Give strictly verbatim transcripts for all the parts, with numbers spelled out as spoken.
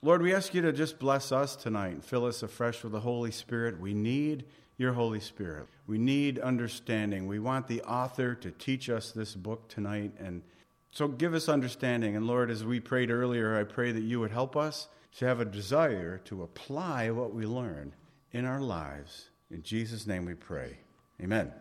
Lord, we ask you to just bless us tonight and fill us afresh with the Holy Spirit. We need your Holy Spirit. We need understanding. We want the author to teach us this book tonight. And so give us understanding. And Lord, as we prayed earlier, I pray that you would help us to have a desire to apply what we learn in our lives. In Jesus' name we pray. Amen.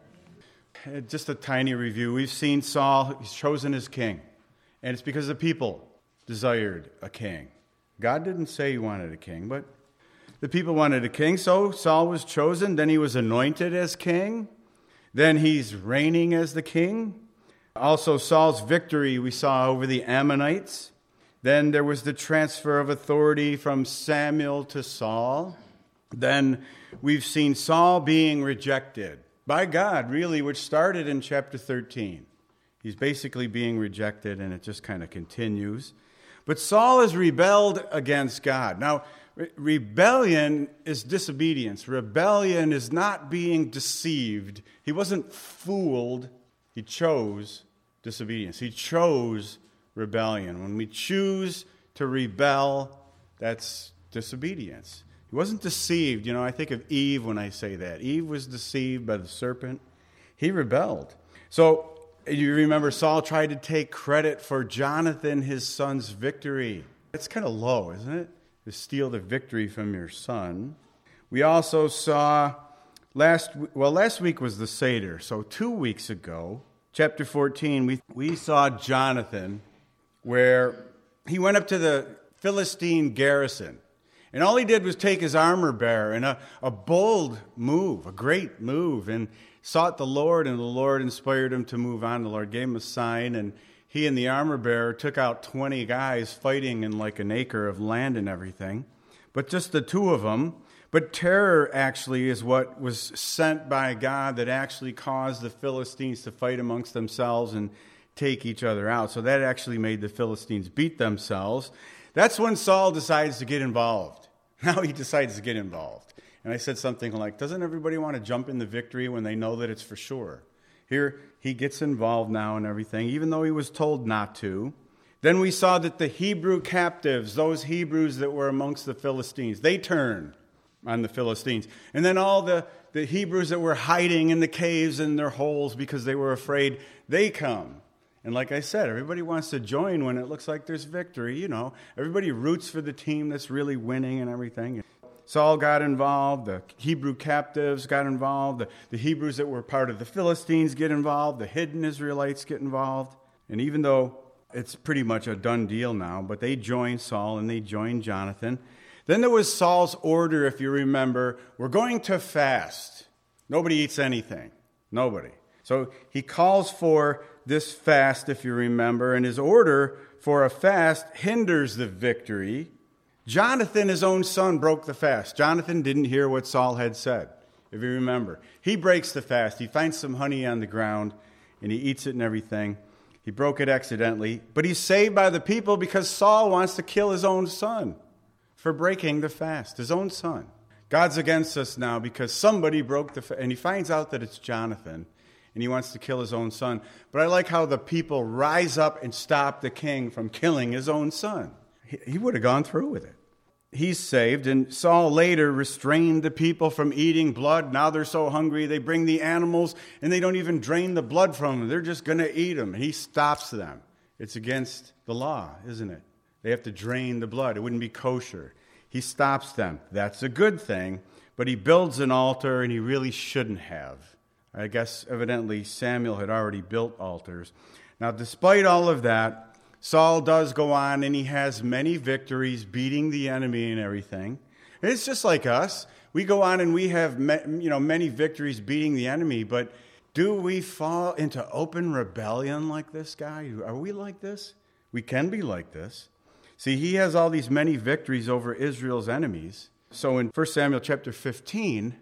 Just a tiny review. We've seen Saul. He's chosen as king. And it's because the people desired a king. God didn't say he wanted a king, but the people wanted a king. So Saul was chosen. Then he was anointed as king. Then he's reigning as the king. Also, Saul's victory we saw over the Ammonites. Then there was the transfer of authority from Samuel to Saul. Then we've seen Saul being rejected by God, really, which started in chapter thirteen. He's basically being rejected, and it just kind of continues. But Saul has rebelled against God. Now, re- rebellion is disobedience. Rebellion is not being deceived. He wasn't fooled. He chose disobedience. He chose rebellion. When we choose to rebel, that's disobedience. He wasn't deceived. You know, I think of Eve when I say that. Eve was deceived by the serpent. He rebelled. So, you remember Saul tried to take credit for Jonathan, his son's victory. It's kind of low, isn't it? To steal the victory from your son. We also saw last, well, last week was the Seder. So two weeks ago, chapter fourteen, we, we saw Jonathan where he went up to the Philistine garrison. And all he did was take his armor bearer and a, a bold move, a great move, and sought the Lord, and the Lord inspired him to move on. The Lord gave him a sign, and he and the armor bearer took out twenty guys fighting in like an acre of land and everything. But just the two of them. But terror actually is what was sent by God that actually caused the Philistines to fight amongst themselves and take each other out. So that actually made the Philistines beat themselves. That's when Saul decides to get involved. Now he decides to get involved. And I said something like, doesn't everybody want to jump in the victory when they know that it's for sure? Here, he gets involved now and everything, even though he was told not to. Then we saw that the Hebrew captives, those Hebrews that were amongst the Philistines, they turned on the Philistines. And then all the, the Hebrews that were hiding in the caves and their holes because they were afraid, they come. And like I said, everybody wants to join when it looks like there's victory. You know, everybody roots for the team that's really winning and everything. Saul got involved. The Hebrew captives got involved. The, the Hebrews that were part of the Philistines get involved. The hidden Israelites get involved. And even though it's pretty much a done deal now, but they joined Saul and they joined Jonathan. Then there was Saul's order, if you remember, we're going to fast. Nobody eats anything. Nobody. So he calls for this fast, if you remember, and his order for a fast hinders the victory. Jonathan, his own son, broke the fast. Jonathan didn't hear what Saul had said, if you remember. He breaks the fast. He finds some honey on the ground, and he eats it and everything. He broke it accidentally, but he's saved by the people because Saul wants to kill his own son for breaking the fast, his own son. God's against us now because somebody broke the fast, and he finds out that it's Jonathan, and he wants to kill his own son. But I like how the people rise up and stop the king from killing his own son. He, he would have gone through with it. He's saved, and Saul later restrained the people from eating blood. Now they're so hungry, they bring the animals, and they don't even drain the blood from them. They're just going to eat them, and he stops them. It's against the law, isn't it? They have to drain the blood. It wouldn't be kosher. He stops them. That's a good thing, but he builds an altar, and he really shouldn't have. I guess, evidently, Samuel had already built altars. Now, despite all of that, Saul does go on, and he has many victories, beating the enemy and everything. And it's just like us. We go on, and we have you know many victories beating the enemy, but do we fall into open rebellion like this guy? Are we like this? We can be like this. See, he has all these many victories over Israel's enemies. So in First Samuel chapter fifteen,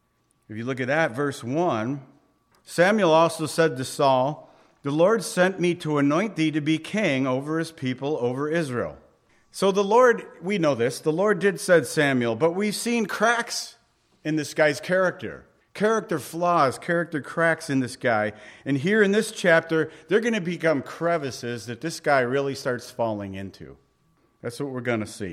if you look at that, verse one, Samuel also said to Saul, "The Lord sent me to anoint thee to be king over his people, over Israel." So the Lord, we know this, the Lord did said Samuel, but we've seen cracks in this guy's character. Character flaws, character cracks in this guy. And here in this chapter, they're going to become crevices that this guy really starts falling into. That's what we're going to see.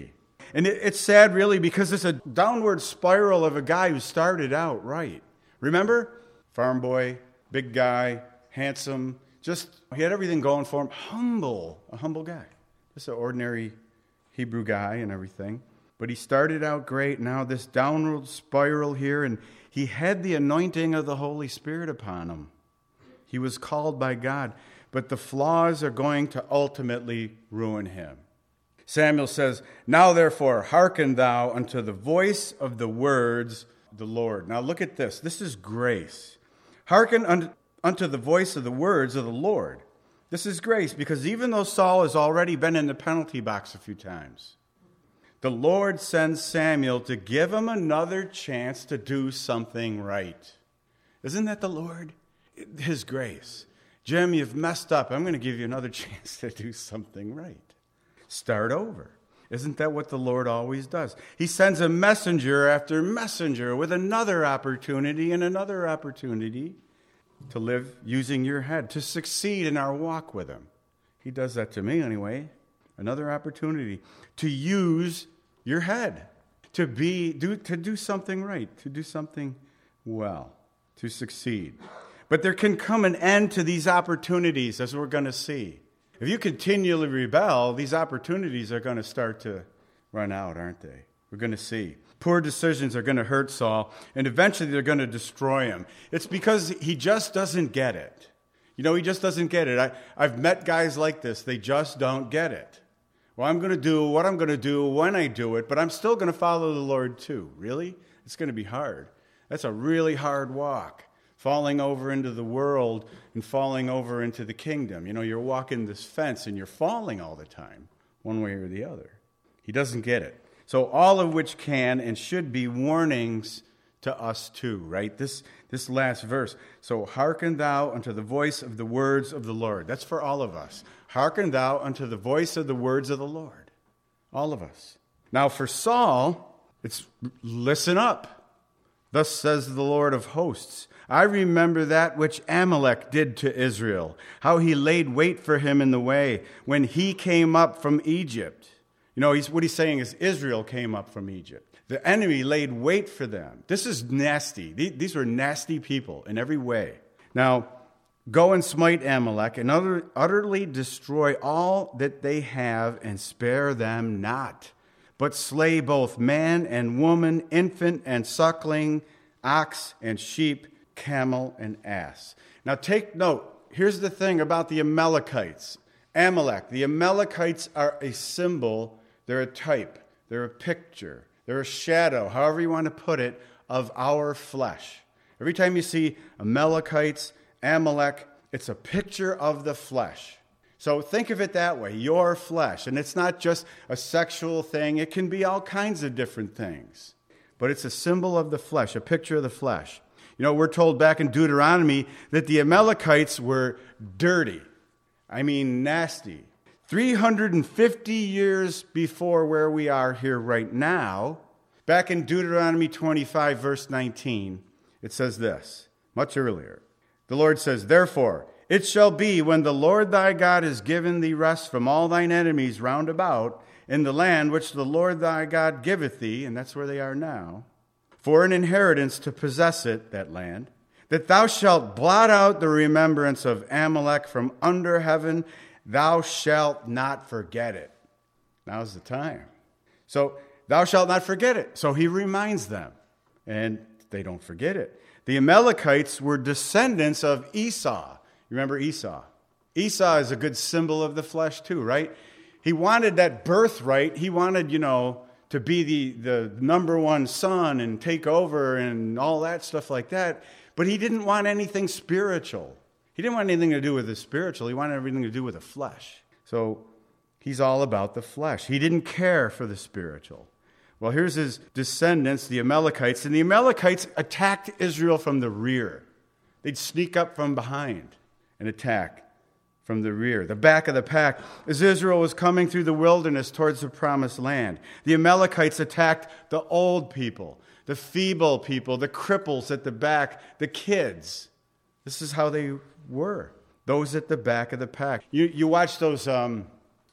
And it, it's sad, really, because it's a downward spiral of a guy who started out right. Remember? Farm boy, big guy, handsome, just, he had everything going for him. Humble, a humble guy. Just an ordinary Hebrew guy and everything. But he started out great. Now this downward spiral here, and he had the anointing of the Holy Spirit upon him. He was called by God. But the flaws are going to ultimately ruin him. Samuel says, "Now therefore, hearken thou unto the voice of the words of the Lord." Now look at this. This is grace. Hearken unto, unto the voice of the words of the Lord. This is grace, because even though Saul has already been in the penalty box a few times, the Lord sends Samuel to give him another chance to do something right. Isn't that the Lord? His grace. Jim, you've messed up. I'm going to give you another chance to do something right. Start over. Isn't that what the Lord always does? He sends a messenger after messenger with another opportunity and another opportunity to live using your head, to succeed in our walk with him. He does that to me anyway. Another opportunity to use your head, to be do to do something right, to do something well, to succeed. But there can come an end to these opportunities, as we're going to see. If you continually rebel, these opportunities are going to start to run out, aren't they? We're going to see. Poor decisions are going to hurt Saul, and eventually they're going to destroy him. It's because he just doesn't get it. You know, he just doesn't get it. I, I've met guys like this. They just don't get it. Well, I'm going to do what I'm going to do when I do it, but I'm still going to follow the Lord too. Really? It's going to be hard. That's a really hard walk. Falling over into the world and falling over into the kingdom. You know, you're walking this fence and you're falling all the time, one way or the other. He doesn't get it. So all of which can and should be warnings to us too, right? This this last verse. So hearken thou unto the voice of the words of the Lord. That's for all of us. Hearken thou unto the voice of the words of the Lord. All of us. Now for Saul, it's listen up. Thus says the Lord of hosts, I remember that which Amalek did to Israel, how he laid wait for him in the way when he came up from Egypt. You know, he's, what he's saying is Israel came up from Egypt. The enemy laid wait for them. This is nasty. These were nasty people in every way. Now, go and smite Amalek and utter, utterly destroy all that they have and spare them not, but slay both man and woman, infant and suckling, ox and sheep, camel and ass. Now take note. Here's the thing about the Amalekites. Amalek. The Amalekites are a symbol. They're a type. They're a picture. They're a shadow, however you want to put it, of our flesh. Every time you see Amalekites, Amalek, it's a picture of the flesh. So think of it that way, your flesh. And it's not just a sexual thing. It can be all kinds of different things. But it's a symbol of the flesh, a picture of the flesh. You know, we're told back in Deuteronomy that the Amalekites were dirty. I mean, nasty. three hundred fifty years before where we are here right now, back in Deuteronomy twenty-five, verse nineteen, it says this, much earlier. The Lord says, therefore, it shall be when the Lord thy God has given thee rest from all thine enemies round about in the land which the Lord thy God giveth thee, and that's where they are now, for an inheritance to possess it, that land, that thou shalt blot out the remembrance of Amalek from under heaven, thou shalt not forget it. Now's the time. So thou shalt not forget it. So he reminds them, and they don't forget it. The Amalekites were descendants of Esau. You remember Esau? Esau is a good symbol of the flesh too, right? He wanted that birthright. He wanted, you know, to be the, the number one son and take over and all that stuff like that. But he didn't want anything spiritual. He didn't want anything to do with the spiritual. He wanted everything to do with the flesh. So he's all about the flesh. He didn't care for the spiritual. Well, here's his descendants, the Amalekites. And the Amalekites attacked Israel from the rear. They'd sneak up from behind and attack from the rear, the back of the pack, as Israel was coming through the wilderness towards the promised land. The Amalekites attacked the old people, the feeble people, the cripples at the back, the kids. This is how they were, those at the back of the pack. You, you watch those um,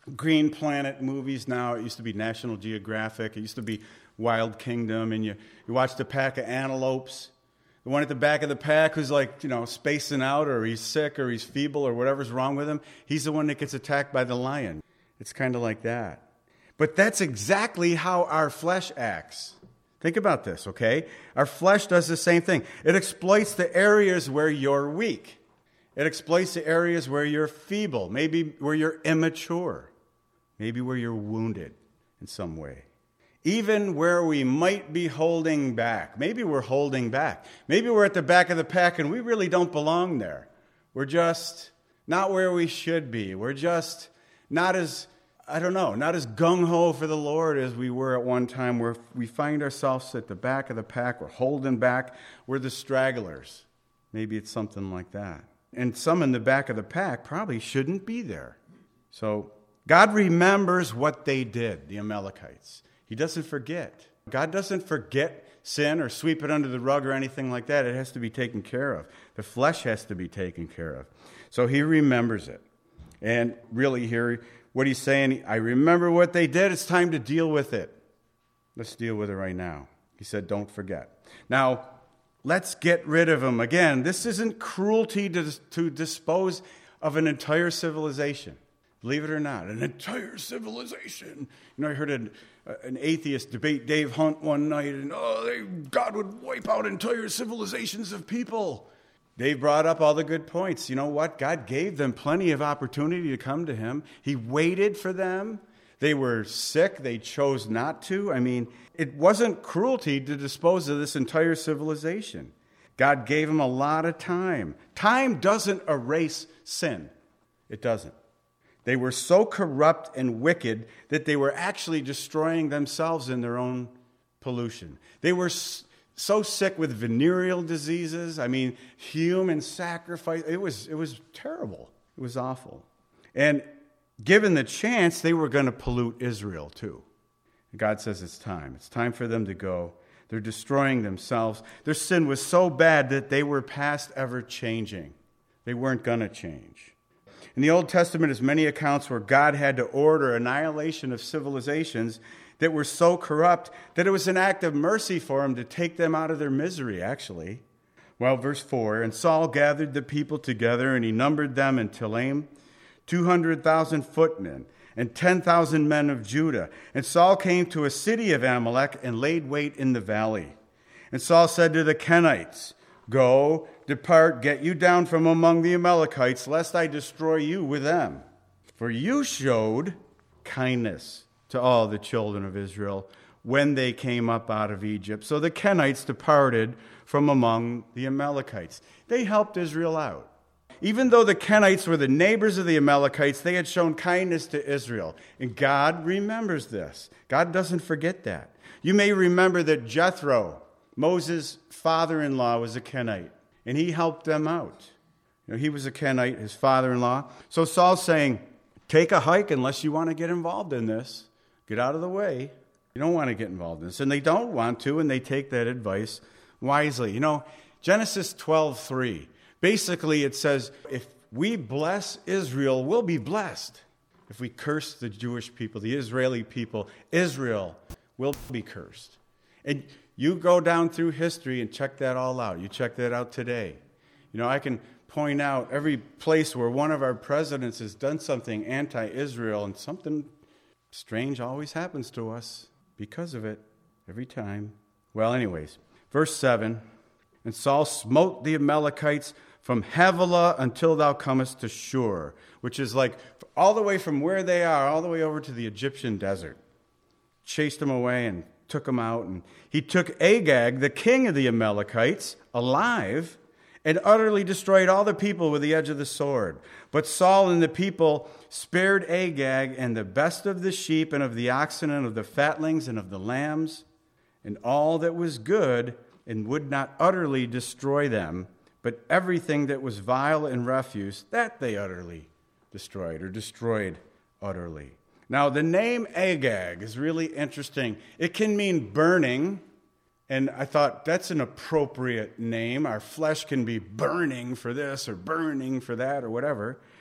Green Planet movies now. It used to be National Geographic. It used to be Wild Kingdom. And you, you watched a pack of antelopes. The one at the back of the pack who's like, you know, spacing out, or he's sick, or he's feeble, or whatever's wrong with him, he's the one that gets attacked by the lion. It's kind of like that. But that's exactly how our flesh acts. Think about this, okay? Our flesh does the same thing. It exploits the areas where you're weak. It exploits the areas where you're feeble, maybe where you're immature, maybe where you're wounded in some way. Even where we might be holding back. Maybe we're holding back. Maybe we're at the back of the pack and we really don't belong there. We're just not where we should be. We're just not as, I don't know, not as gung-ho for the Lord as we were at one time, where we find ourselves at the back of the pack. We're holding back. We're the stragglers. Maybe it's something like that. And some in the back of the pack probably shouldn't be there. So God remembers what they did, the Amalekites. He doesn't forget. God doesn't forget sin or sweep it under the rug or anything like that. It has to be taken care of. The flesh has to be taken care of. So he remembers it. And really here, what he's saying, I remember what they did. It's time to deal with it. Let's deal with it right now. He said, don't forget. Now, let's get rid of them. Again, this isn't cruelty to, to dispose of an entire civilization. Believe it or not, an entire civilization. You know, I heard an, an atheist debate Dave Hunt one night, and oh, they, God would wipe out entire civilizations of people. Dave brought up all the good points. You know what? God gave them plenty of opportunity to come to him. He waited for them. They were sick. They chose not to. I mean, it wasn't cruelty to dispose of this entire civilization. God gave them a lot of time. Time doesn't erase sin. It doesn't. They were so corrupt and wicked that they were actually destroying themselves in their own pollution. They were so sick with venereal diseases. I mean, human sacrifice. It was, it was terrible. It was awful. And given the chance, they were going to pollute Israel too. God says it's time. It's time for them to go. They're destroying themselves. Their sin was so bad that they were past ever changing. They weren't going to change. In the Old Testament, there's many accounts where God had to order annihilation of civilizations that were so corrupt that it was an act of mercy for him to take them out of their misery, actually. Well, verse four, and Saul gathered the people together, and he numbered them in Telaim, two hundred thousand footmen, and ten thousand men of Judah. And Saul came to a city of Amalek and laid wait in the valley. And Saul said to the Kenites, go, depart, get you down from among the Amalekites, lest I destroy you with them. For you showed kindness to all the children of Israel when they came up out of Egypt. So the Kenites departed from among the Amalekites. They helped Israel out. Even though the Kenites were the neighbors of the Amalekites, they had shown kindness to Israel. And God remembers this. God doesn't forget that. You may remember that Jethro, Moses' father-in-law, was a Kenite, and he helped them out. You know, he was a Kenite, his father-in-law. So Saul's saying, take a hike unless you want to get involved in this. Get out of the way. You don't want to get involved in this. And they don't want to, and they take that advice wisely. You know, Genesis twelve three, basically it says, if we bless Israel, we'll be blessed. If we curse the Jewish people, the Israeli people, Israel will be cursed. And you go down through history and check that all out. You check that out today. You know, I can point out every place where one of our presidents has done something anti-Israel, and something strange always happens to us because of it every time. Well, anyways, verse seven, and Saul smote the Amalekites from Havilah until thou comest to Shur, which is like all the way from where they are, all the way over to the Egyptian desert. Chased them away and took them out. And he took Agag, the king of the Amalekites, alive, and utterly destroyed all the people with the edge of the sword. But Saul and the people spared Agag and the best of the sheep and of the oxen and of the fatlings and of the lambs and all that was good, and would not utterly destroy them, but everything that was vile and refuse, that they utterly destroyed, or destroyed utterly. Now, the name Agag is really interesting. It can mean burning, and I thought that's an appropriate name. Our flesh can be burning for this or burning for that or whatever.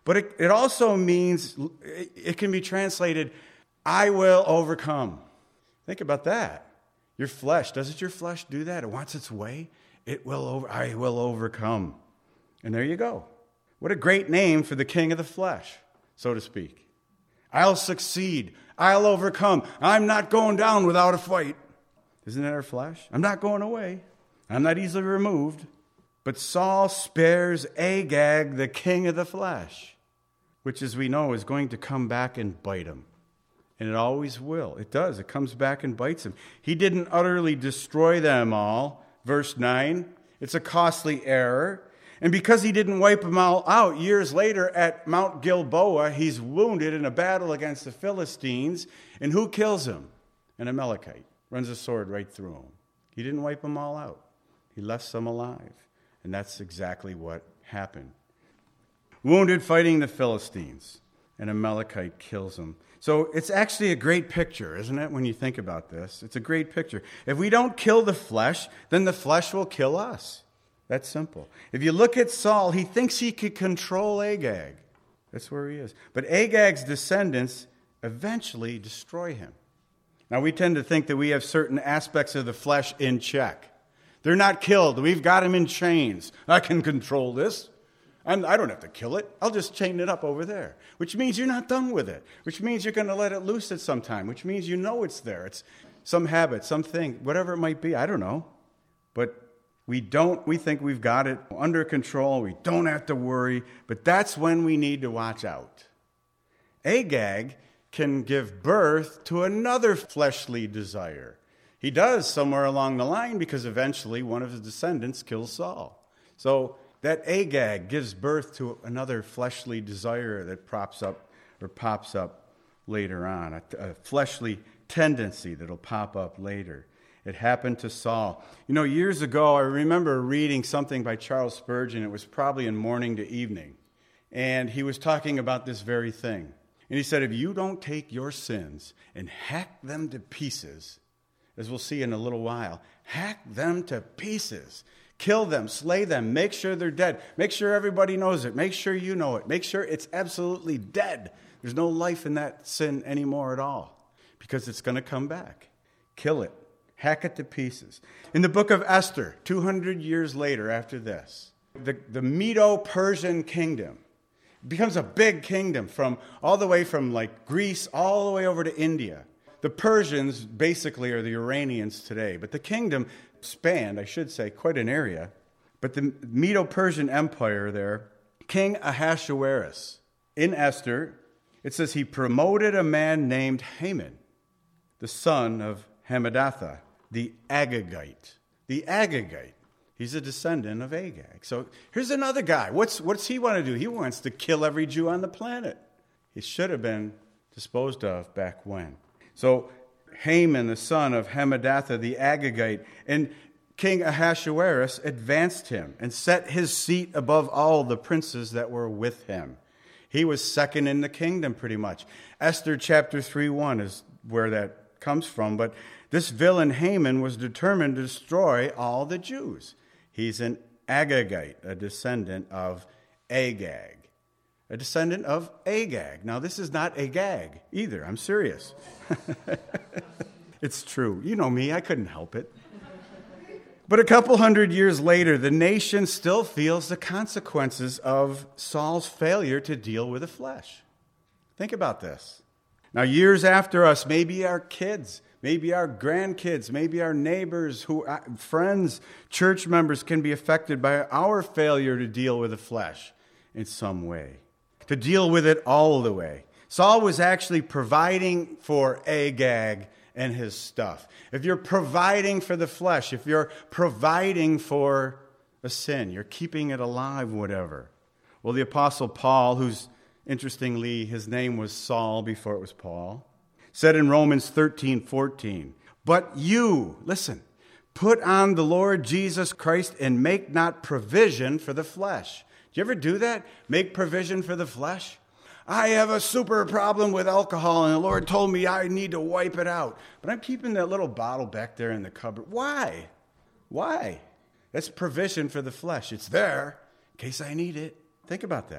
But it, it also means, it, it can be translated, I will overcome. Think about that. Your flesh, doesn't your flesh do that? It wants its way. It will over, I will overcome. And there you go. What a great name for the king of the flesh, so to speak. I'll succeed. I'll overcome. I'm not going down without a fight. Isn't that our flesh? I'm not going away. I'm not easily removed. But Saul spares Agag, the king of the flesh, which, as we know, is going to come back and bite him. And it always will. It does. It comes back and bites him. He didn't utterly destroy them all. Verse nine, it's a costly error. And because he didn't wipe them all out, years later at Mount Gilboa, he's wounded in a battle against the Philistines. And who kills him? An Amalekite. Runs a sword right through him. He didn't wipe them all out. He left some alive. And that's exactly what happened. Wounded fighting the Philistines. An Amalekite kills him. So it's actually a great picture, isn't it, when you think about this? It's a great picture. If we don't kill the flesh, then the flesh will kill us. That's simple. If you look at Saul, he thinks he could control Agag. That's where he is. But Agag's descendants eventually destroy him. Now, we tend to think that we have certain aspects of the flesh in check. They're not killed. We've got them in chains. I can control this. I'm, I don't have to kill it. I'll just chain it up over there, which means you're not done with it, which means you're going to let it loose at some time, which means you know it's there. It's some habit, something, whatever it might be. I don't know. But we don't, we think we've got it under control. We don't have to worry. But that's when we need to watch out. Agag can give birth to another fleshly desire. He does somewhere along the line because eventually one of his descendants kills Saul. So that Agag gives birth to another fleshly desire that props up or pops up later on, a, a fleshly tendency that'll pop up later. It happened to Saul. You know, years ago, I remember reading something by Charles Spurgeon. It was probably in Morning to Evening. And he was talking about this very thing. And he said, if you don't take your sins and hack them to pieces, as we'll see in a little while, hack them to pieces. Kill them, slay them, make sure they're dead. Make sure everybody knows it. Make sure you know it. Make sure it's absolutely dead. There's no life in that sin anymore at all because it's going to come back. Kill it. Hack it to pieces. In the book of Esther, two hundred years later after this, the, the Medo-Persian kingdom becomes a big kingdom from all the way from like Greece all the way over to India. The Persians basically are the Iranians today, but the kingdom spanned, I should say, quite an area. But the Medo-Persian Empire there, King Ahasuerus, in Esther, it says he promoted a man named Haman, the son of Hammedatha, the Agagite. The Agagite. He's a descendant of Agag. So here's another guy. What's, what's he want to do? He wants to kill every Jew on the planet. He should have been disposed of back when. So Haman, the son of Hammedatha, the Agagite, and King Ahasuerus advanced him and set his seat above all the princes that were with him. He was second in the kingdom pretty much. Esther chapter three one is where that comes from. But this villain Haman was determined to destroy all the Jews. He's an Agagite, a descendant of Agag. A descendant of Agag. Now, this is not Agag either. I'm serious. It's true. You know me. I couldn't help it. But a couple hundred years later, the nation still feels the consequences of Saul's failure to deal with the flesh. Think about this. Now, years after us, maybe our kids, maybe our grandkids, maybe our neighbors, who, friends, church members can be affected by our failure to deal with the flesh in some way. To deal with it all the way. Saul was actually providing for Agag and his stuff. If you're providing for the flesh, if you're providing for a sin, you're keeping it alive, whatever. Well, the Apostle Paul, who's, interestingly, his name was Saul before it was Paul, said in Romans thirteen fourteen, but you, listen, put on the Lord Jesus Christ and make not provision for the flesh. Do you ever do that? Make provision for the flesh? I have a super problem with alcohol, and the Lord told me I need to wipe it out. But I'm keeping that little bottle back there in the cupboard. Why? Why? That's provision for the flesh. It's there in case I need it. Think about that.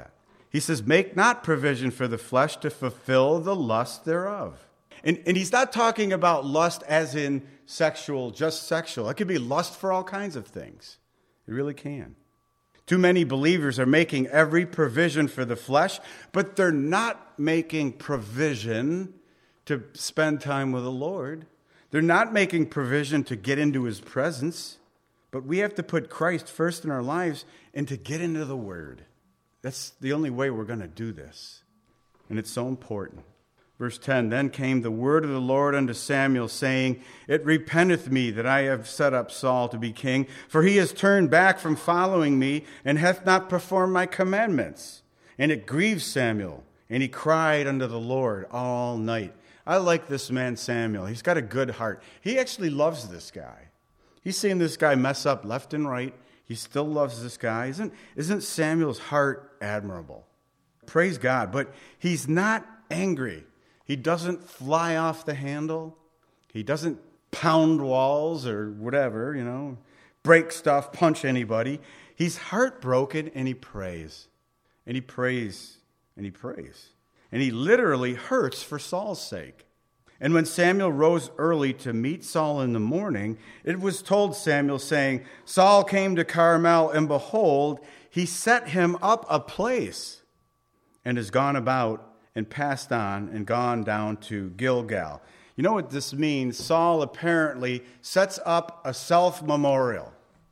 He says, make not provision for the flesh to fulfill the lust thereof. And, and he's not talking about lust as in sexual, just sexual. It could be lust for all kinds of things. It really can. Too many believers are making every provision for the flesh, but they're not making provision to spend time with the Lord. They're not making provision to get into his presence, but we have to put Christ first in our lives and to get into the Word. That's the only way we're going to do this. And it's so important. Verse ten, then came the word of the Lord unto Samuel, saying, it repenteth me that I have set up Saul to be king, for he has turned back from following me, and hath not performed my commandments. And it grieved Samuel, and he cried unto the Lord all night. I like this man Samuel. He's got a good heart. He actually loves this guy. He's seen this guy mess up left and right. He still loves this guy. Isn't, isn't Samuel's heart admirable? Praise God. But he's not angry. He doesn't fly off the handle. He doesn't pound walls or whatever, you know, break stuff, punch anybody. He's heartbroken and he prays. And he prays and he prays. And he literally hurts for Saul's sake. And when Samuel rose early to meet Saul in the morning, it was told Samuel, saying, Saul came to Carmel, and behold, he set him up a place, and is gone about and passed on and gone down to Gilgal. You know what this means? Saul apparently sets up a self-memorial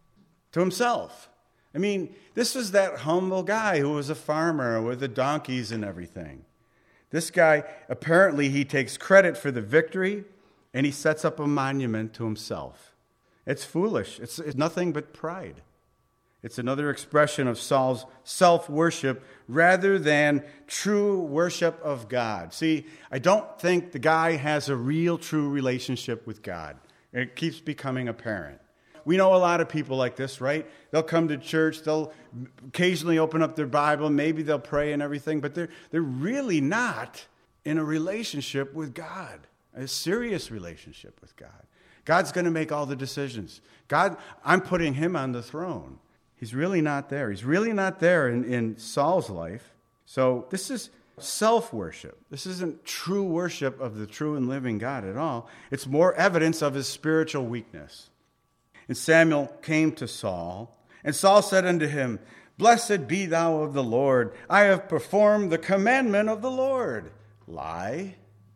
to himself. I mean, this was that humble guy who was a farmer with the donkeys and everything. This guy, apparently he takes credit for the victory, and he sets up a monument to himself. It's foolish. It's, it's nothing but pride. It's another expression of Saul's self-worship rather than true worship of God. See, I don't think the guy has a real, true relationship with God. It keeps becoming apparent. We know a lot of people like this, right? They'll come to church, they'll occasionally open up their Bible, maybe they'll pray and everything, but they're, they're really not in a relationship with God, a serious relationship with God. God's going to make all the decisions. God, I'm putting him on the throne. He's really not there. He's really not there in, in Saul's life. So this is self-worship. This isn't true worship of the true and living God at all. It's more evidence of his spiritual weakness. And Samuel came to Saul, and Saul said unto him, Blessed be thou of the Lord. I have performed the commandment of the Lord. Lie.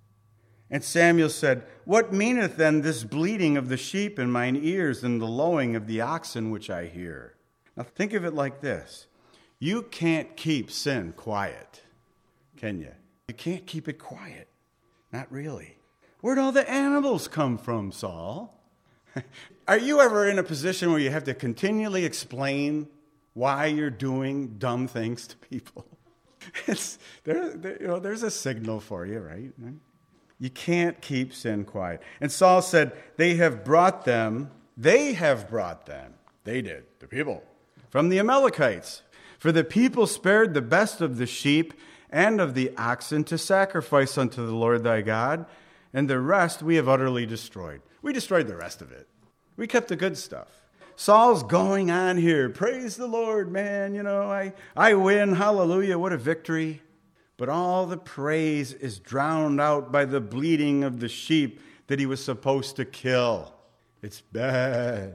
And Samuel said, What meaneth then this bleating of the sheep in mine ears, and the lowing of the oxen which I hear? Now think of it like this. You can't keep sin quiet, can you? You can't keep it quiet. Not really. Where'd all the animals come from, Saul? Are you ever in a position where you have to continually explain why you're doing dumb things to people? It's, there, there, you know, there's a signal for you, right? You can't keep sin quiet. And Saul said, they have brought them, they have brought them, they did, the people, from the Amalekites. For the people spared the best of the sheep and of the oxen to sacrifice unto the Lord thy God, and the rest we have utterly destroyed. We destroyed the rest of it. We kept the good stuff. Saul's going on here. Praise the Lord, man. You know, I, I win. Hallelujah. What a victory. But all the praise is drowned out by the bleating of the sheep that he was supposed to kill. It's bad.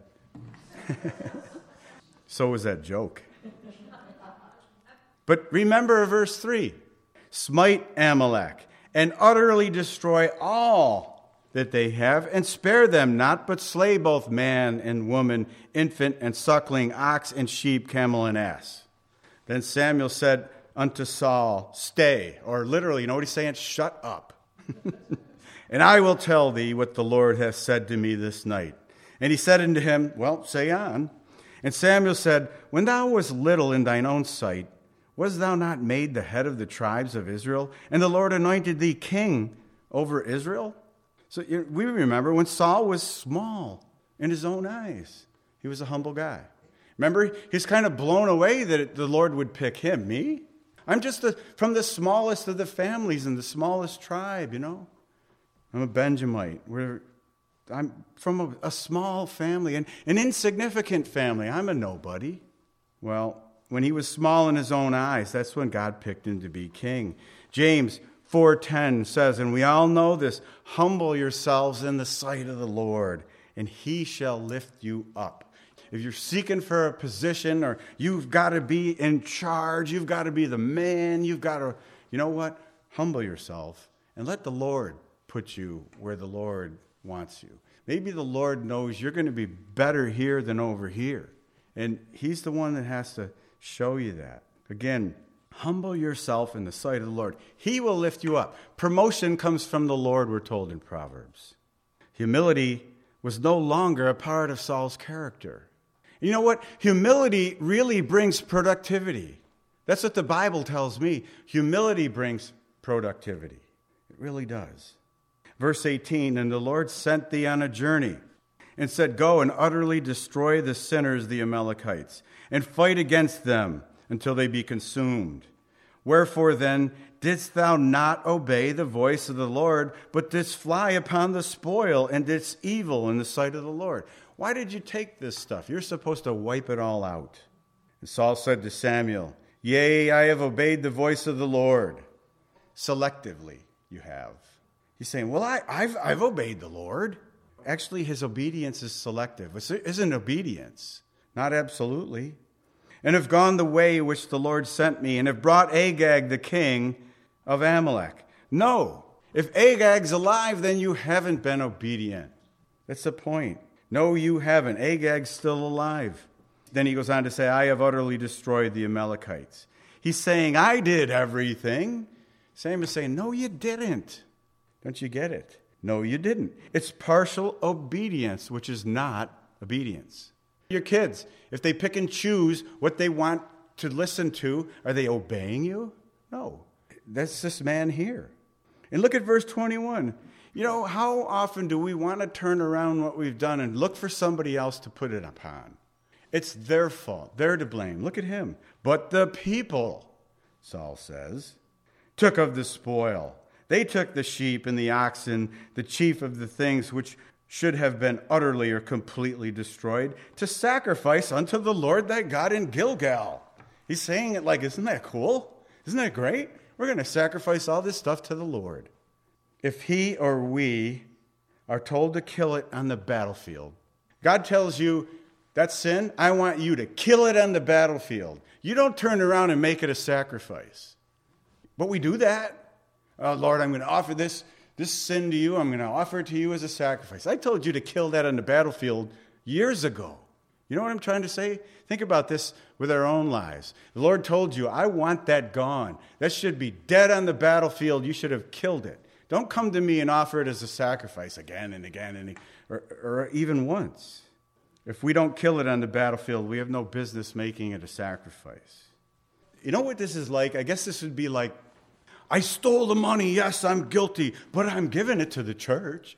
So was that joke. But remember verse three. Smite Amalek and utterly destroy all that they have, and spare them not, but slay both man and woman, infant and suckling, ox and sheep, camel and ass. Then Samuel said unto Saul, Stay, or literally, you know what he's saying? Shut up. And I will tell thee what the Lord hath said to me this night. And he said unto him, Well, say on. And Samuel said, When thou wast little in thine own sight, was thou not made the head of the tribes of Israel? And the Lord anointed thee king over Israel? So we remember when Saul was small in his own eyes. He was a humble guy. Remember, he's kind of blown away that the Lord would pick him. Me? I'm just a, from the smallest of the families and the smallest tribe, you know. I'm a Benjamite. We're, I'm from a, a small family, and an insignificant family. I'm a nobody. Well, when he was small in his own eyes, that's when God picked him to be king. James four ten says, and we all know this, humble yourselves in the sight of the Lord, and he shall lift you up. If you're seeking for a position, or you've got to be in charge, you've got to be the man, you've got to, you know what? Humble yourself and let the Lord put you where the Lord wants you. Maybe the Lord knows you're going to be better here than over here. And he's the one that has to show you that. Again, humble yourself in the sight of the Lord. He will lift you up. Promotion comes from the Lord, we're told in Proverbs. Humility was no longer a part of Saul's character. You know what? Humility really brings productivity. That's what the Bible tells me. Humility brings productivity. It really does. Verse eighteen, and the Lord sent thee on a journey and said, go and utterly destroy the sinners, the Amalekites, and fight against them until they be consumed. Wherefore then didst thou not obey the voice of the Lord, but didst fly upon the spoil and didst evil in the sight of the Lord? Why did you take this stuff? You're supposed to wipe it all out. And Saul said to Samuel, yea, I have obeyed the voice of the Lord. Selectively, you have. He's saying, well, I, I've, I've obeyed the Lord. Actually, his obedience is selective. It isn't obedience. Not absolutely. And have gone the way which the Lord sent me, and have brought Agag, the king of Amalek. No. If Agag's alive, then you haven't been obedient. That's the point. No, you haven't. Agag's still alive. Then he goes on to say, I have utterly destroyed the Amalekites. He's saying, I did everything. Same as saying, no, you didn't. Don't you get it? No, you didn't. It's partial obedience, which is not obedience. Your kids, if they pick and choose what they want to listen to, are they obeying you? No. That's this man here. And look at verse twenty-one. You know, how often do we want to turn around what we've done and look for somebody else to put it upon? It's their fault. They're to blame. Look at him. But the people, Saul says, took of the spoil. They took the sheep and the oxen, the chief of the things which should have been utterly or completely destroyed, to sacrifice unto the Lord thy God in Gilgal. He's saying it like, isn't that cool? Isn't that great? We're going to sacrifice all this stuff to the Lord. If he or we are told to kill it on the battlefield, God tells you, that sin, I want you to kill it on the battlefield. You don't turn around and make it a sacrifice. But we do that. Oh, Lord, I'm going to offer this, this sin to you. I'm going to offer it to you as a sacrifice. I told you to kill that on the battlefield years ago. You know what I'm trying to say? Think about this with our own lives. The Lord told you, I want that gone. That should be dead on the battlefield. You should have killed it. Don't come to me and offer it as a sacrifice again and again, and or, or even once. If we don't kill it on the battlefield, we have no business making it a sacrifice. You know what this is like? I guess this would be like, I stole the money. Yes, I'm guilty, but I'm giving it to the church.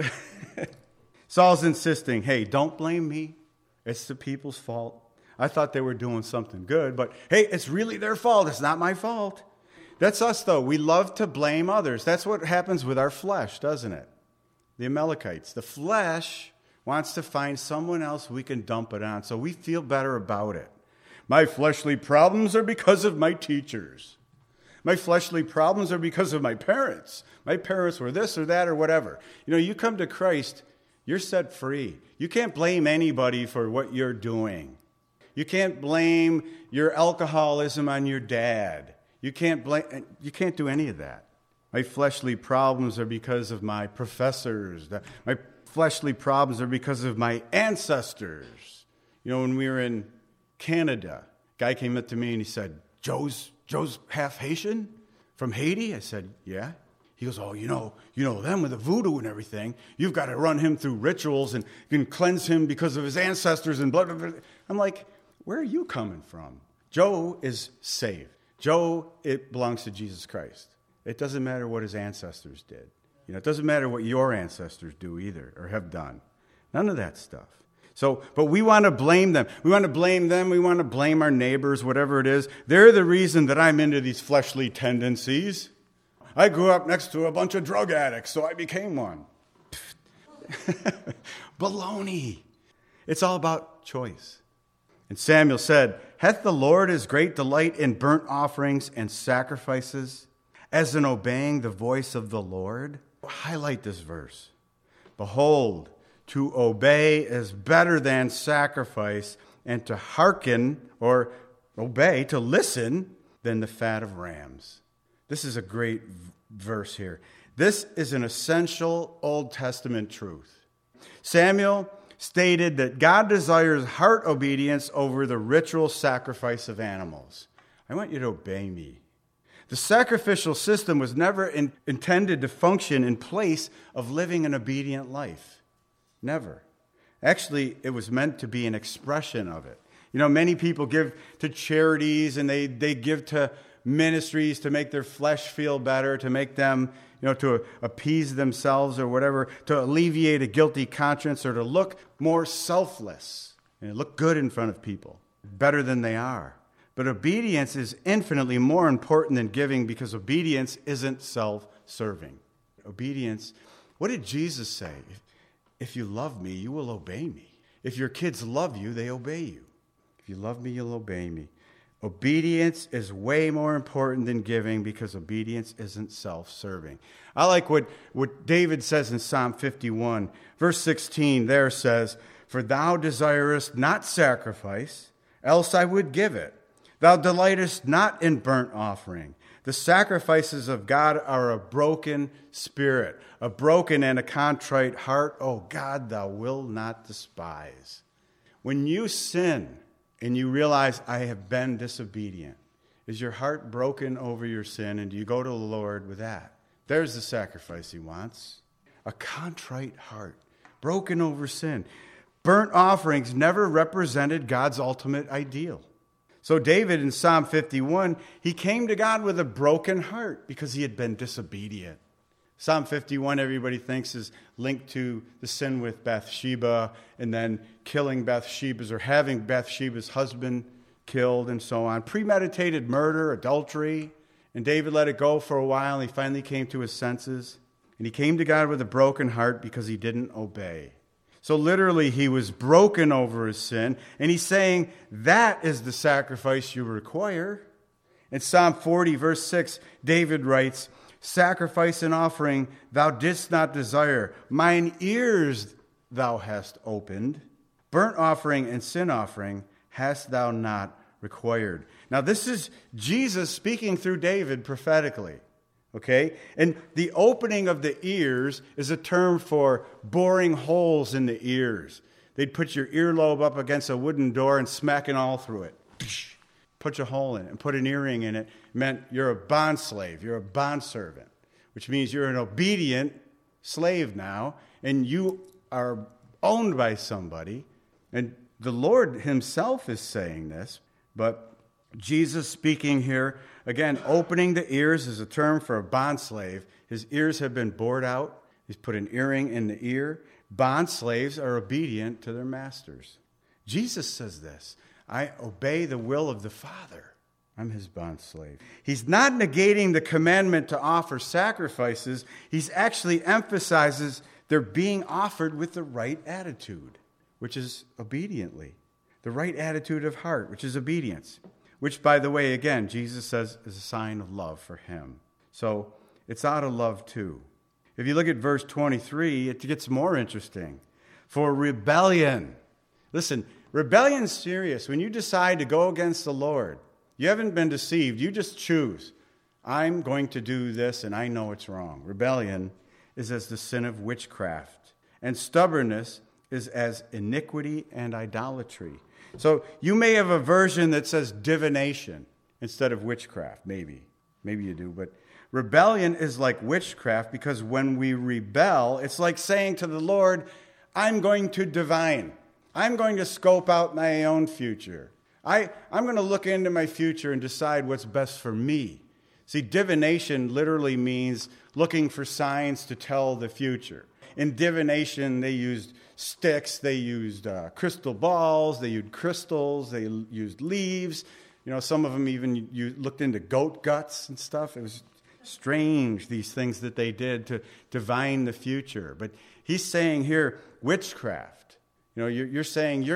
Saul's insisting, hey, don't blame me. It's the people's fault. I thought they were doing something good, but hey, it's really their fault. It's not my fault. That's us, though. We love to blame others. That's what happens with our flesh, doesn't it? The Amalekites. The flesh wants to find someone else we can dump it on, so we feel better about it. My fleshly problems are because of my teachers. My fleshly problems are because of my parents. My parents were this or that or whatever. You know, you come to Christ, you're set free. You can't blame anybody for what you're doing. You can't blame your alcoholism on your dad. You can't blame, you can't do any of that. My fleshly problems are because of my professors. My fleshly problems are because of my ancestors. You know, when we were in Canada, a guy came up to me and he said, Joe's Joe's half Haitian from Haiti? I said, yeah. He goes, oh, you know, you know them with the voodoo and everything. You've got to run him through rituals and you can cleanse him because of his ancestors and blah, blah, blah. I'm like, where are you coming from? Joe is saved. Joe, it belongs to Jesus Christ. It doesn't matter what his ancestors did. You know, it doesn't matter what your ancestors do either or have done. None of that stuff. So, but we want to blame them. We want to blame them. We want to blame our neighbors, whatever it is. They're the reason that I'm into these fleshly tendencies. I grew up next to a bunch of drug addicts, so I became one. Baloney. It's all about choice. And Samuel said, Hath the Lord his great delight in burnt offerings and sacrifices, as in obeying the voice of the Lord? Highlight this verse. Behold, to obey is better than sacrifice, and to hearken, or obey, to listen, than the fat of rams. This is a great v- verse here. This is an essential Old Testament truth. Samuel stated that God desires heart obedience over the ritual sacrifice of animals. I want you to obey me. The sacrificial system was never in, intended to function in place of living an obedient life. Never. Actually, it was meant to be an expression of it. You know, many people give to charities and they, they give to ministries to make their flesh feel better, to make them, you know, to appease themselves or whatever, to alleviate a guilty conscience or to look more selfless and look good in front of people, better than they are. But obedience is infinitely more important than giving because obedience isn't self-serving. Obedience, what did Jesus say? If, if you love me, you will obey me. If your kids love you, they obey you. If you love me, you'll obey me. Obedience is way more important than giving because obedience isn't self-serving. I like what, what David says in Psalm fifty-one. Verse sixteen there says, For thou desirest not sacrifice, else I would give it. Thou delightest not in burnt offering. The sacrifices of God are a broken spirit, a broken and a contrite heart. Oh God, thou wilt not despise. When you sin and you realize I have been disobedient, is your heart broken over your sin? And do you go to the Lord with that? There's the sacrifice he wants. A contrite heart, broken over sin. Burnt offerings never represented God's ultimate ideal. So David in Psalm fifty-one, he came to God with a broken heart because he had been disobedient. Psalm fifty-one, everybody thinks, is linked to the sin with Bathsheba and then killing Bathsheba's or having Bathsheba's husband killed and so on. Premeditated murder, adultery. And David let it go for a while and he finally came to his senses. And he came to God with a broken heart because he didn't obey. So literally, he was broken over his sin, and he's saying, that is the sacrifice you require. In Psalm forty, verse six, David writes, Sacrifice and offering thou didst not desire. Mine ears thou hast opened. Burnt offering and sin offering hast thou not required. Now, this is Jesus speaking through David prophetically. Okay? And the opening of the ears is a term for boring holes in the ears. They'd put your earlobe up against a wooden door and smack it all through it. Put a hole in it and put an earring in it. It meant you're a bond slave. You're a bond servant, which means you're an obedient slave now, and you are owned by somebody. And the Lord himself is saying this, but Jesus speaking here, again, opening the ears is a term for a bond slave. His ears have been bored out. He's put an earring in the ear. Bond slaves are obedient to their masters. Jesus says this, I obey the will of the Father. I'm his bond slave. He's not negating the commandment to offer sacrifices. He's actually emphasizes they're being offered with the right attitude, which is obediently. The right attitude of heart, which is obedience. Which, by the way, again, Jesus says is a sign of love for him. So it's out of love too. If you look at verse twenty-three, it gets more interesting. For rebellion. Listen, rebellion's serious. When you decide to go against the Lord, you haven't been deceived. You just choose. I'm going to do this and I know it's wrong. Rebellion is as the sin of witchcraft. And stubbornness is as iniquity and idolatry. So you may have a version that says divination instead of witchcraft, maybe. Maybe you do, but rebellion is like witchcraft because when we rebel, it's like saying to the Lord, I'm going to divine. I'm going to scope out my own future. I, I'm going to look into my future and decide what's best for me. See, divination literally means looking for signs to tell the future. In divination, they used sticks, they used uh, crystal balls, they used crystals, they used leaves. You know, some of them even you looked into goat guts and stuff. It was strange, these things that they did to divine the future. But he's saying here, witchcraft. You know, you're, you're saying, you're,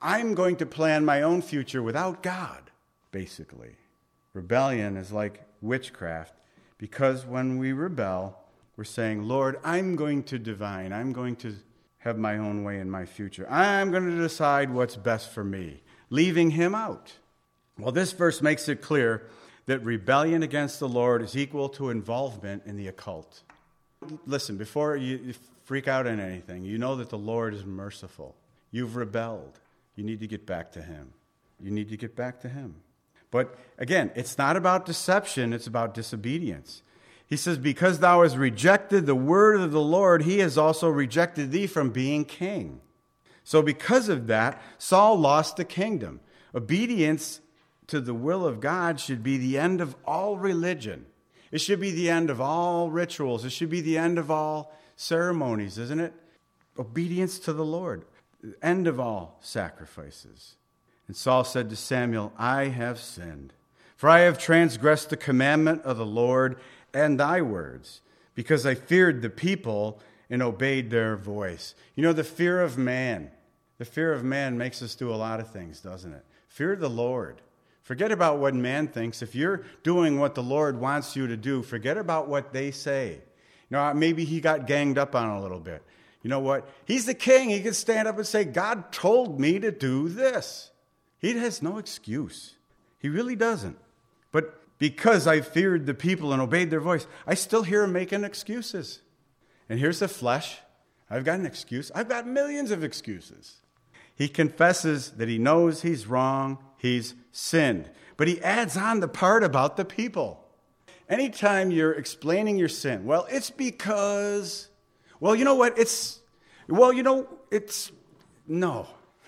I'm going to plan my own future without God, basically. Rebellion is like witchcraft, because when we rebel, we're saying, Lord, I'm going to divine. I'm going to have my own way in my future. I'm going to decide what's best for me, leaving him out. Well, this verse makes it clear that rebellion against the Lord is equal to involvement in the occult. Listen, before you freak out on anything, you know that the Lord is merciful. You've rebelled. You need to get back to him. You need to get back to him. But again, it's not about deception, it's about disobedience. He says, because thou hast rejected the word of the Lord, he has also rejected thee from being king. So because of that, Saul lost the kingdom. Obedience to the will of God should be the end of all religion. It should be the end of all rituals. It should be the end of all ceremonies, isn't it? Obedience to the Lord. End of all sacrifices. And Saul said to Samuel, I have sinned, for I have transgressed the commandment of the Lord and thy words, because I feared the people and obeyed their voice. You know, the fear of man, the fear of man makes us do a lot of things, doesn't it? Fear the Lord. Forget about what man thinks. If you're doing what the Lord wants you to do, forget about what they say. You know, maybe he got ganged up on a little bit. You know what? He's the king. He can stand up and say, God told me to do this. He has no excuse. He really doesn't. But because I feared the people and obeyed their voice, I still hear him making excuses. And here's the flesh. I've got an excuse. I've got millions of excuses. He confesses that he knows he's wrong. He's sinned. But he adds on the part about the people. Anytime you're explaining your sin, well, it's because... Well, you know what? It's, well, you know, it's, no.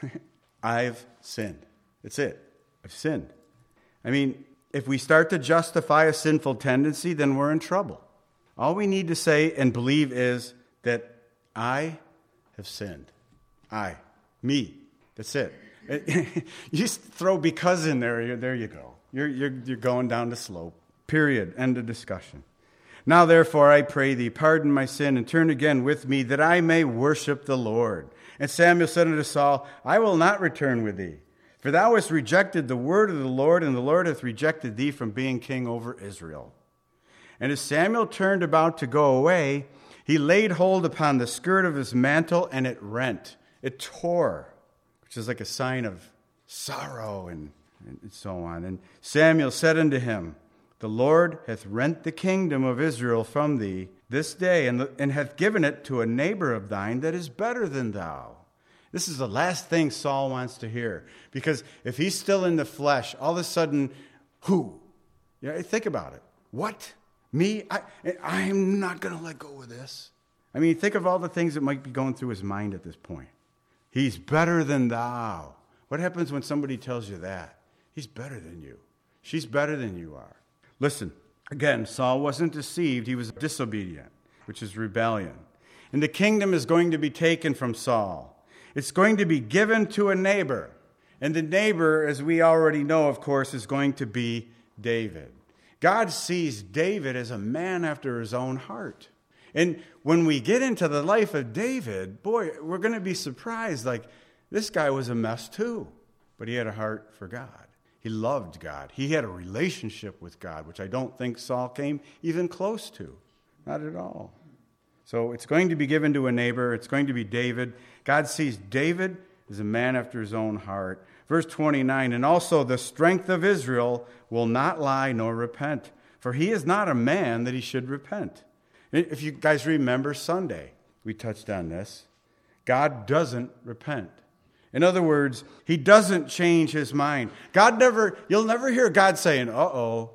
I've sinned. That's it. I've sinned. I mean, if we start to justify a sinful tendency, then we're in trouble. All we need to say and believe is that I have sinned. I. Me. That's it. You just throw because in there, you're, there you go. You're, you're, you're going down the slope. Period. End of discussion. Now, therefore, I pray thee, pardon my sin, and turn again with me, that I may worship the Lord. And Samuel said unto Saul, I will not return with thee, for thou hast rejected the word of the Lord, and the Lord hath rejected thee from being king over Israel. And as Samuel turned about to go away, he laid hold upon the skirt of his mantle, and it rent. It tore, which is like a sign of sorrow and, and so on. And Samuel said unto him, the Lord hath rent the kingdom of Israel from thee this day, and, and hath given it to a neighbor of thine that is better than thou. This is the last thing Saul wants to hear. Because if he's still in the flesh, all of a sudden, who? You know, think about it. What? Me? I, I'm not going to let go of this. I mean, think of all the things that might be going through his mind at this point. He's better than thou. What happens when somebody tells you that? He's better than you. She's better than you are. Listen, again, Saul wasn't deceived. He was disobedient, which is rebellion. And the kingdom is going to be taken from Saul. It's going to be given to a neighbor. And the neighbor, as we already know, of course, is going to be David. God sees David as a man after his own heart. And when we get into the life of David, boy, we're going to be surprised. Like, this guy was a mess too, but he had a heart for God. He loved God. He had a relationship with God, which I don't think Saul came even close to. Not at all. So it's going to be given to a neighbor. It's going to be David. God sees David as a man after his own heart. Verse twenty-nine, and also the strength of Israel will not lie nor repent, for he is not a man that he should repent. If you guys remember Sunday, we touched on this. God doesn't repent. In other words, he doesn't change his mind. God never, you'll never hear God saying, uh-oh,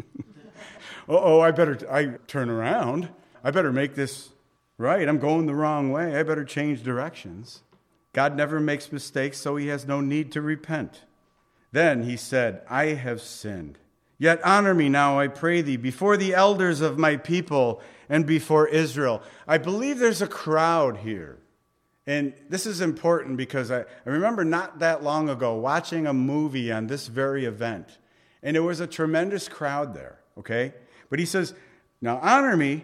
uh-oh, I better, I turn around. I better make this right. I'm going the wrong way. I better change directions. God never makes mistakes, so he has no need to repent. Then he said, I have sinned. Yet honor me now, I pray thee, before the elders of my people and before Israel. I believe there's a crowd here. And this is important because I, I remember not that long ago watching a movie on this very event. And there was a tremendous crowd there, okay? But he says, now honor me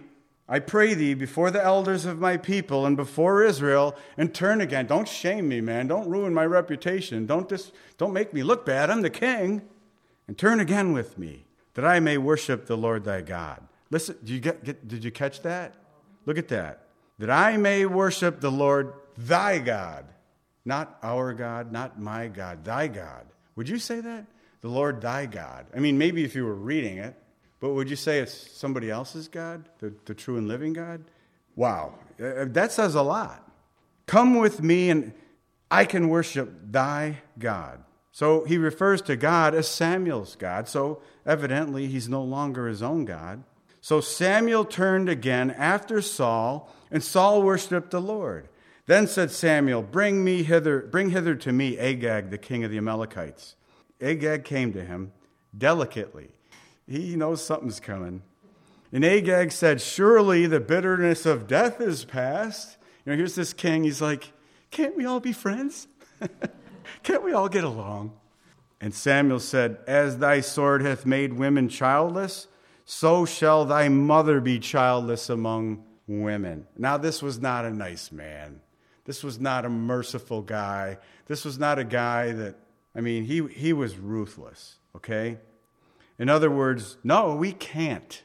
I pray thee before the elders of my people and before Israel, and turn again. Don't shame me, man. Don't ruin my reputation. Don't dis- don't make me look bad. I'm the king. And turn again with me, that I may worship the Lord thy God. Listen, did you get, get did you catch that? Look at that. That I may worship the Lord thy God. Not our God, not my God, thy God. Would you say that? The Lord thy God. I mean, maybe if you were reading it, but would you say it's somebody else's God, the, the true and living God? Wow, that says a lot. Come with me and I can worship thy God. So he refers to God as Samuel's God, so evidently he's no longer his own God. So Samuel turned again after Saul, and Saul worshipped the Lord. Then said Samuel, Bring me hither, bring hither to me Agag, the king of the Amalekites. Agag came to him delicately. He knows something's coming. And Agag said, Surely the bitterness of death is past. You know, here's this king. He's like, Can't we all be friends? Can't we all get along? And Samuel said, As thy sword hath made women childless, so shall thy mother be childless among women. Now, this was not a nice man. This was not a merciful guy. This was not a guy that, I mean, he, he was ruthless, okay? In other words, no, we can't.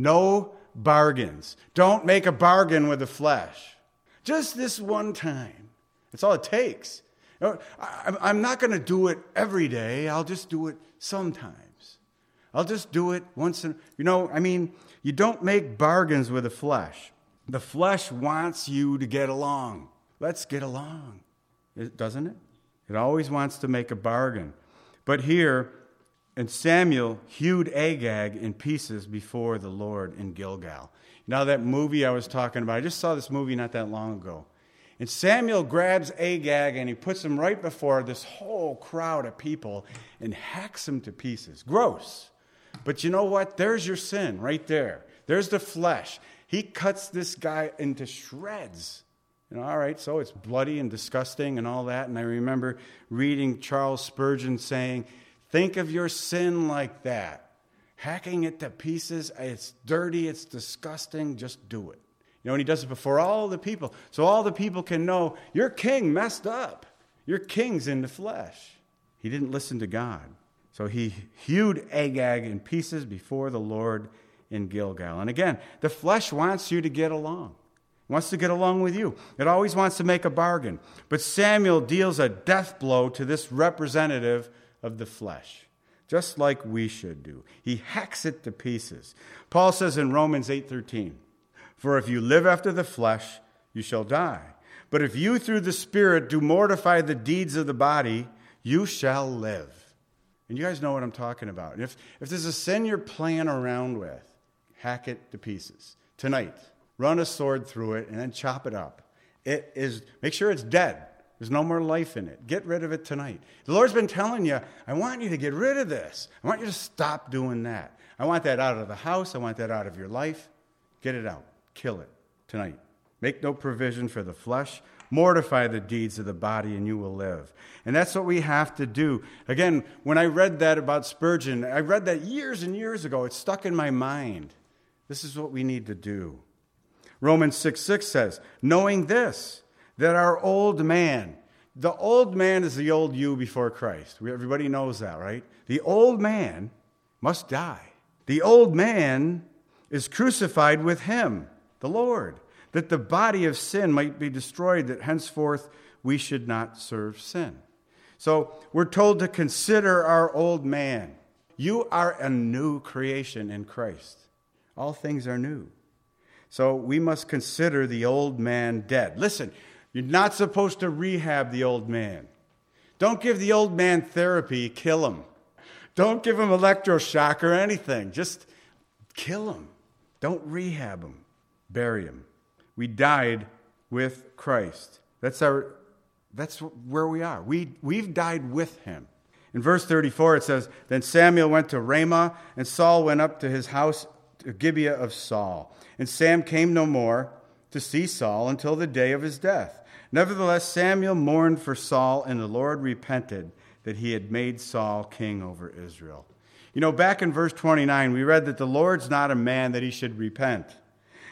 No bargains. Don't make a bargain with the flesh. Just this one time. That's all it takes. You know, I, I'm not going to do it every day. I'll just do it sometimes. I'll just do it once in, you know, I mean, you don't make bargains with the flesh. The flesh wants you to get along. Let's get along, doesn't it? It always wants to make a bargain. But here, and Samuel hewed Agag in pieces before the Lord in Gilgal. Now that movie I was talking about, I just saw this movie not that long ago. And Samuel grabs Agag and he puts him right before this whole crowd of people and hacks him to pieces. Gross. But you know what? There's your sin right there. There's the flesh. He cuts this guy into shreds. You know, all right, so it's bloody and disgusting and all that. And I remember reading Charles Spurgeon saying, think of your sin like that. Hacking it to pieces, it's dirty, it's disgusting, just do it. You know, and he does it before all the people. So all the people can know, your king messed up. Your king's in the flesh. He didn't listen to God. So he hewed Agag in pieces before the Lord in Gilgal. And again, the flesh wants you to get along. It wants to get along with you. It always wants to make a bargain. But Samuel deals a death blow to this representative of the flesh, just like we should do. He hacks it to pieces. Paul says in Romans eight thirteen, For if you live after the flesh, you shall die. But if you through the Spirit do mortify the deeds of the body, you shall live. And you guys know what I'm talking about. And if, if there's a sin you're playing around with, hack it to pieces. Tonight, run a sword through it and then chop it up. It is, make sure it's dead. There's no more life in it. Get rid of it tonight. The Lord's been telling you, I want you to get rid of this. I want you to stop doing that. I want that out of the house. I want that out of your life. Get it out. Kill it tonight. Make no provision for the flesh. Mortify the deeds of the body and you will live. And that's what we have to do. Again, when I read that about Spurgeon, I read that years and years ago. It stuck in my mind. This is what we need to do. Romans six six says, knowing this, that our old man, the old man is the old you before Christ. We, everybody knows that, right? The old man must die. The old man is crucified with him, the Lord, that the body of sin might be destroyed, that henceforth we should not serve sin. So we're told to consider our old man. You are a new creation in Christ. All things are new. So we must consider the old man dead. Listen, you're not supposed to rehab the old man. Don't give the old man therapy, kill him. Don't give him electroshock or anything. Just kill him. Don't rehab him. Bury him. We died with Christ. That's our. That's where we are. We, we've died with him. In verse thirty-four it says, Then Samuel went to Ramah, and Saul went up to his house, to Gibeah of Saul. And Sam came no more to see Saul until the day of his death. Nevertheless, Samuel mourned for Saul, and the Lord repented that he had made Saul king over Israel. You know, back in verse twenty-nine, we read that the Lord's not a man that he should repent.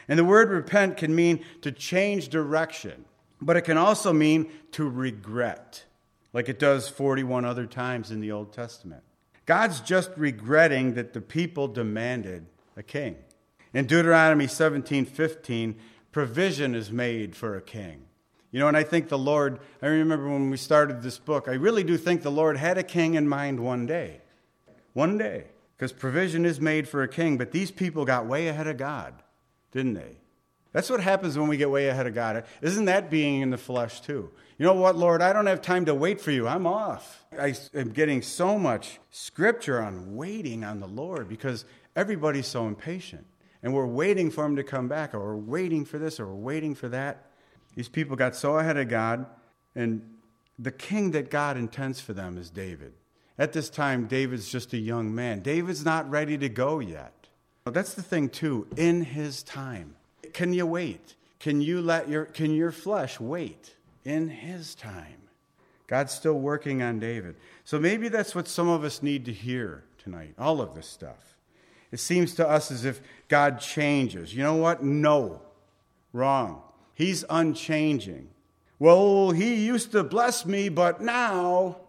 And the word repent can mean to change direction, but it can also mean to regret, like it does forty-one other times in the Old Testament. God's just regretting that the people demanded a king. In Deuteronomy seventeen fifteen, provision is made for a king. You know, and I think the Lord, I remember when we started this book, I really do think the Lord had a king in mind one day. One day. Because provision is made for a king, but these people got way ahead of God, didn't they? That's what happens when we get way ahead of God. Isn't that being in the flesh too? You know what, Lord, I don't have time to wait for you. I'm off. I am getting so much scripture on waiting on the Lord because everybody's so impatient. And we're waiting for him to come back, or we're waiting for this, or we're waiting for that. These people got so ahead of God, and the king that God intends for them is David. At this time, David's just a young man. David's not ready to go yet. That's the thing, too. In his time. Can you wait? Can you let your, can your flesh wait in his time? God's still working on David. So maybe that's what some of us need to hear tonight, all of this stuff. It seems to us as if God changes. You know what? No. Wrong. He's unchanging. Well, he used to bless me, but now...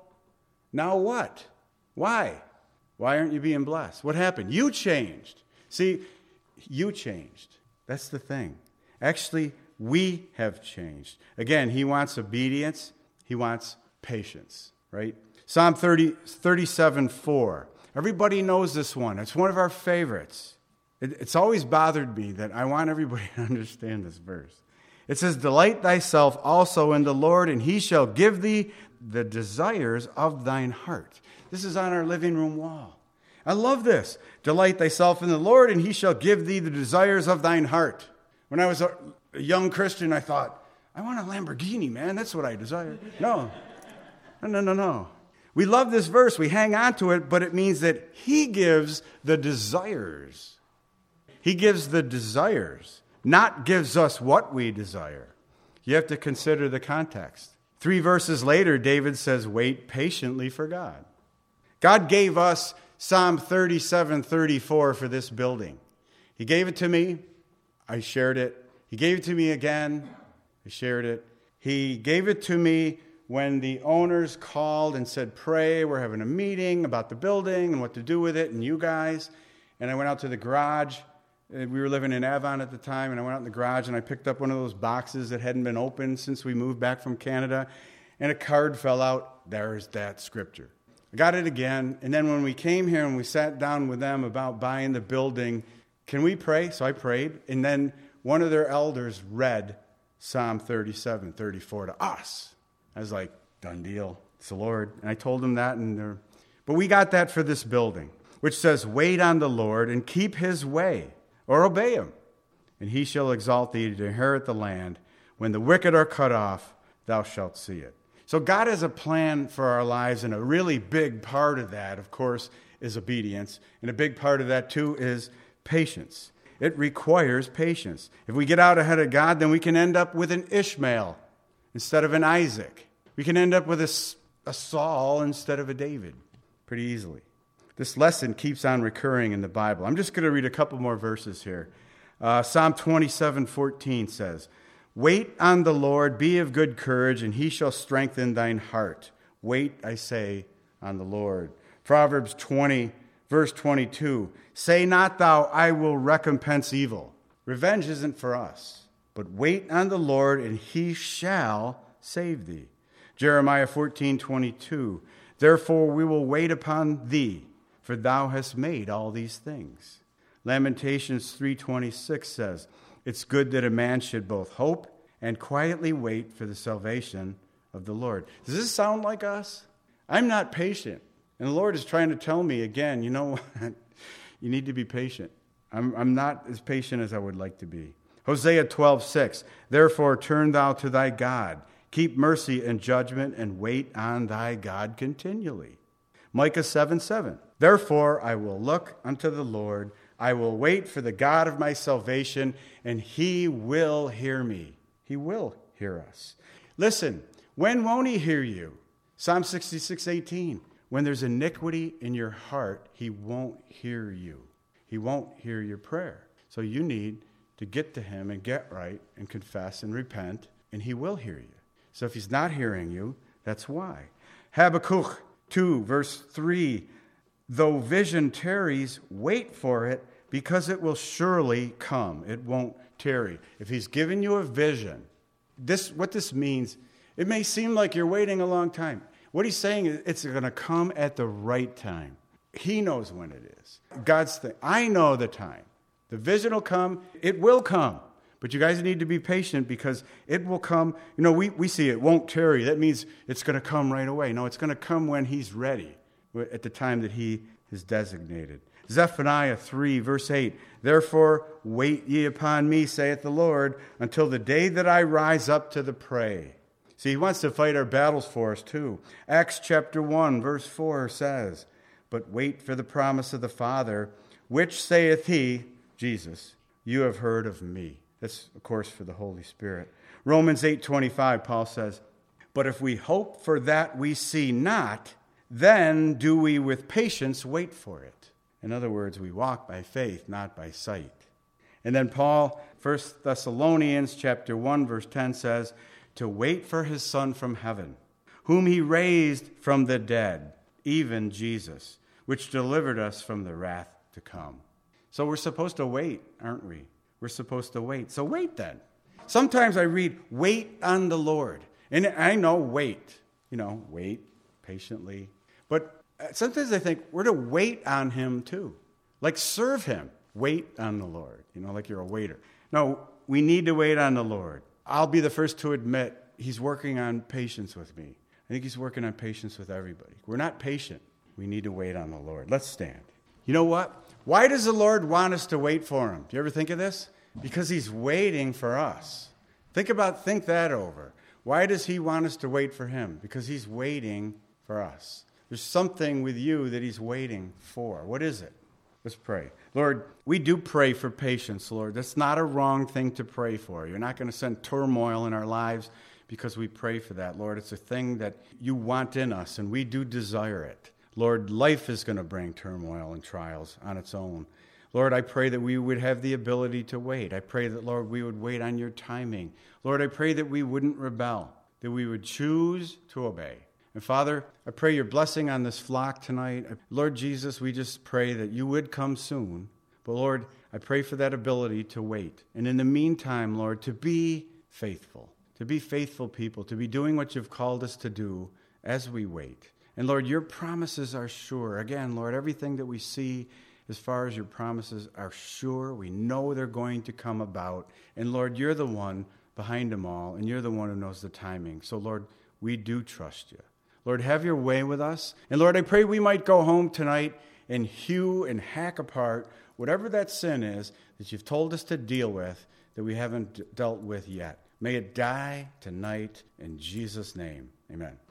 Now what? Why? Why aren't you being blessed? What happened? You changed. See, you changed. That's the thing. Actually, we have changed. Again, he wants obedience. He wants patience, right? Psalm thirty, thirty-seven four. Everybody knows this one. It's one of our favorites. It, it's always bothered me that I want everybody to understand this verse. It says, delight thyself also in the Lord, and he shall give thee the desires of thine heart. This is on our living room wall. I love this. Delight thyself in the Lord, and he shall give thee the desires of thine heart. When I was a young Christian, I thought, I want a Lamborghini, man. That's what I desire. No. No, no, no, no. We love this verse. We hang on to it, but it means that he gives the desires. He gives the desires, not gives us what we desire. You have to consider the context. Three verses later, David says, wait patiently for God. God gave us Psalm thirty-seven thirty-four for this building. He gave it to me. I shared it. He gave it to me again. I shared it. He gave it to me when the owners called and said, pray, we're having a meeting about the building and what to do with it and you guys. And I went out to the garage. We were living in Avon at the time, and I went out in the garage, and I picked up one of those boxes that hadn't been opened since we moved back from Canada, and a card fell out. There's that scripture. I got it again, and then when we came here and we sat down with them about buying the building, can we pray? So I prayed, and then one of their elders read Psalm thirty-seven thirty-four to us. I was like, done deal. It's the Lord. And I told them that, and they're... But we got that for this building, which says, wait on the Lord and keep his way. Or obey him, and he shall exalt thee to inherit the land. When the wicked are cut off, thou shalt see it. So God has a plan for our lives, and a really big part of that, of course, is obedience. And a big part of that, too, is patience. It requires patience. If we get out ahead of God, then we can end up with an Ishmael instead of an Isaac. We can end up with a, a Saul instead of a David pretty easily. This lesson keeps on recurring in the Bible. I'm just going to read a couple more verses here. Uh, Psalm twenty-seven fourteen says, wait on the Lord, be of good courage, and he shall strengthen thine heart. Wait, I say, on the Lord. Proverbs twenty, verse twenty-two, say not thou, I will recompense evil. Revenge isn't for us, but wait on the Lord, and he shall save thee. Jeremiah fourteen twenty-two, therefore we will wait upon thee, for thou hast made all these things. Lamentations three twenty-six says, it's good that a man should both hope and quietly wait for the salvation of the Lord. Does this sound like us? I'm not patient. And the Lord is trying to tell me again, you know what? You need to be patient. I'm, I'm not as patient as I would like to be. Hosea twelve six, therefore turn thou to thy God. Keep mercy and judgment and wait on thy God continually. Micah seven seven, therefore I will look unto the Lord. I will wait for the God of my salvation, and he will hear me. He will hear us. Listen, when won't he hear you? Psalm sixty-six eighteen, when there's iniquity in your heart, he won't hear you. He won't hear your prayer. So you need to get to him and get right and confess and repent, and he will hear you. So if he's not hearing you, that's why. Habakkuk two, verse three, though vision tarries, wait for it, because it will surely come. It won't tarry. If he's given you a vision, this what this means, it may seem like you're waiting a long time. What he's saying is it's going to come at the right time. He knows when it is. God's thing. I know the time. The vision will come. It will come. But you guys need to be patient because it will come. You know, we, we see it won't tarry. That means it's going to come right away. No, it's going to come when he's ready, at the time that he is designated. Zephaniah three, verse eight, therefore wait ye upon me, saith the Lord, until the day that I rise up to the prey. See, he wants to fight our battles for us too. Acts chapter one, verse four says, but wait for the promise of the Father, which saith he, Jesus, you have heard of me. That's, of course, for the Holy Spirit. Romans eight twenty-five, Paul says, but if we hope for that we see not, then do we with patience wait for it. In other words, we walk by faith, not by sight. And then Paul, First Thessalonians chapter one, verse ten says, to wait for his Son from heaven, whom he raised from the dead, even Jesus, which delivered us from the wrath to come. So we're supposed to wait, aren't we? We're supposed to wait. So wait then. Sometimes I read, wait on the Lord. And I know wait, you know, wait patiently. But sometimes I think we're to wait on him too. Like serve him. Wait on the Lord. You know, like you're a waiter. No, we need to wait on the Lord. I'll be the first to admit he's working on patience with me. I think he's working on patience with everybody. We're not patient. We need to wait on the Lord. Let's stand. You know what? Why does the Lord want us to wait for him? Do you ever think of this? Because he's waiting for us. Think about, think that over. Why does he want us to wait for him? Because he's waiting for us. There's something with you that he's waiting for. What is it? Let's pray. Lord, we do pray for patience, Lord. That's not a wrong thing to pray for. You're not going to send turmoil in our lives because we pray for that, Lord. It's a thing that you want in us, and we do desire it. Lord, life is going to bring turmoil and trials on its own. Lord, I pray that we would have the ability to wait. I pray that, Lord, we would wait on your timing. Lord, I pray that we wouldn't rebel, that we would choose to obey. And Father, I pray your blessing on this flock tonight. Lord Jesus, we just pray that you would come soon. But Lord, I pray for that ability to wait. And in the meantime, Lord, to be faithful, to be faithful people, to be doing what you've called us to do as we wait. And Lord, your promises are sure. Again, Lord, everything that we see as far as your promises are sure. We know they're going to come about. And Lord, you're the one behind them all, and you're the one who knows the timing. So Lord, we do trust you. Lord, have your way with us. And Lord, I pray we might go home tonight and hew and hack apart whatever that sin is that you've told us to deal with that we haven't dealt with yet. May it die tonight in Jesus' name. Amen.